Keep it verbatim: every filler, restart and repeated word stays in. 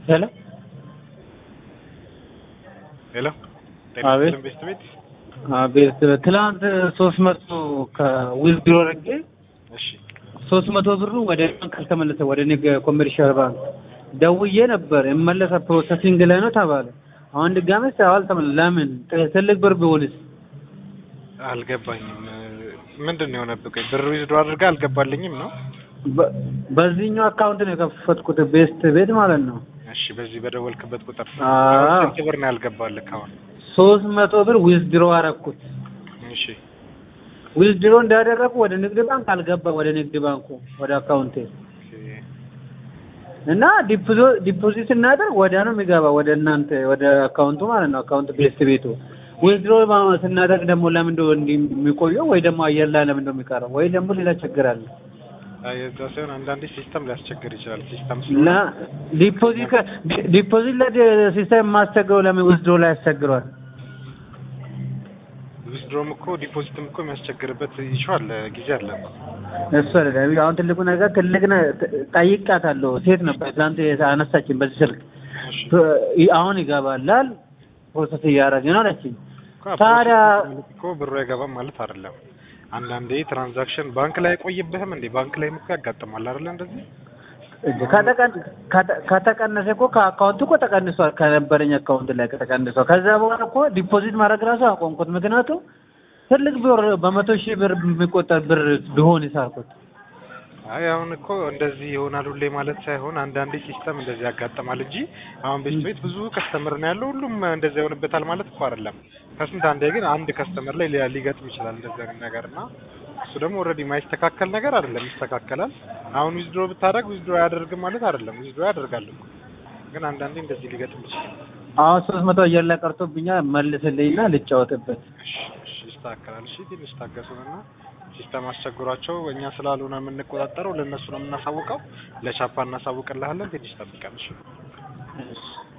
ሄሎ ሄሎ አቤት ቤት ቤት አቤት ትላንት ሶስት መቶ ከዊዝድሮ አድርጌ እሺ ሶስት መቶ ብሩ ወደ ባንክ ተመለሰ ወደ ንግ ኮሜርሻል ባንክ ደውዬ ነበር እመለሰ ፕሮሰሲንግ ላይ ነው ተባለ አሁን ድጋሜ ሳይዋል ተመለሰ ለምን ትልቅ ብር ቢሆንስ አልገባኝም ምንድነው የሆነብህ ብር ዊዝድሮ አድርጋ አልገባልኝም ነው በዚህኛው አካውንት ነው የከፈትኩት ቤስት ቤት ማለት ነው እሺ በዚህ በደወልክበት ቁጥር አዎ ስንት ብር ነው ያልገባልህ አሁን ሶስት መቶ ብር ዊዝድሮ አደረኩት እሺ ዊዝድሮ እንዳደረኩ ወደ ንግድ ባንክ አልገባ ወደ ንግድ ባንኩ ወደ አካውንቴ እና ዲፖዚት ዲፖዚት እናደርግ ወዲያ ነው የሚገባ ወደ እናንተ ወደ አካውንቱ ማለት ነው አካውንት ቤስት ቤቱ ዊዝድሮ ስናደርግ ደግሞ ለምን እንደው እንደሚቆየው ወይ ደግሞ አየር ላይ ለምን እንደው የሚቀረው ወይ ደግሞ ሌላ ችግር አለ አይዛ ሳይሆን አንዳንዴ ሲስተም ሊያስቸግር ይችላል ሲስተም ላ ዲፖዚት ዲፖዚት ለሲስተም ማስተገው ለምን ዊዝድሮ ላይ ያስቸግሯል ዊዝድሮም እኮ ዲፖዚትም እኮ የሚያስቸግርበት ይሻል ጊዜ አለ እሱ አይደለም አሁን ትልቁ ነገር ትልቅ ጠይቃታለሁ ሴት ነበር ትላንት አነሳችን በዚህ ስልክ አሁን ይገባላል ፕሮሰስ እያደረገ ነው አለችኝ ታዲያ እኮ ብሩ አይገባም ማለት አይደለም አንዳንዴ ትራንዛክሽን ባንክ ላይ ቆይብህም እንዴ ባንክ ላይ እኮ ያጋጥማል አይደል እንደዚህ ከተቀን ከተቀነሰ እኮ ከአካውንቱ እኮ ተቀንሷል ከነበረኝ አካውንት ላይ ከተቀንሷል ከዛ በኋላ እኮ ዲፖዚት ማድረግ ራሱ አቆምኩት ምክንያቱም ትልቅ ብር በመቶ ሺህ ብር የሚቆጠር ብር ቢሆን ይሳልኩት አይ አሁን እኮ እንደዚህ ይሆናል ሁሌ ማለት ሳይሆን አንዳንዴ ሲስተም እንደዚህ ያጋጥማል እንጂ አሁን ቤት ቤት ብዙ ከስተመር ነው ያለው ሁሉም እንደዚህ ይሆንበታል ማለት እኮ አይደለም ከስንት አንዴ ግን አንድ ከስተመር ላይ ሊገጥም ይችላል እንደዚህ አይነት ነገርና እሱ ደግሞ ኦሬዲ ማይስተካከል ነገር አይደለም ይስተካከላል አሁን ዊዝድሮ ብታደርግ ዊዝድሮ ያደርግም ማለት አይደለም ዊዝድሮ ያደርጋል እኮ ግን አንዳንዴ እንደዚህ ሊገጥም ይችላል አሁን ሶስት መቶ አየር ላይ ቀርቶብኛል መልስልኝና ልጫወትበት እሺ እሺ ይስተካከላል እሺ ትንሽ ታገሱንና ሲስተም አስቸግሯቸው እኛ ስላልሆነ የምንቆጣጠረው ለነሱ ነው የምናሳውቀው ለቻፓ እናሳውቅልሃለን ትንሽ ጠብቀን እሺ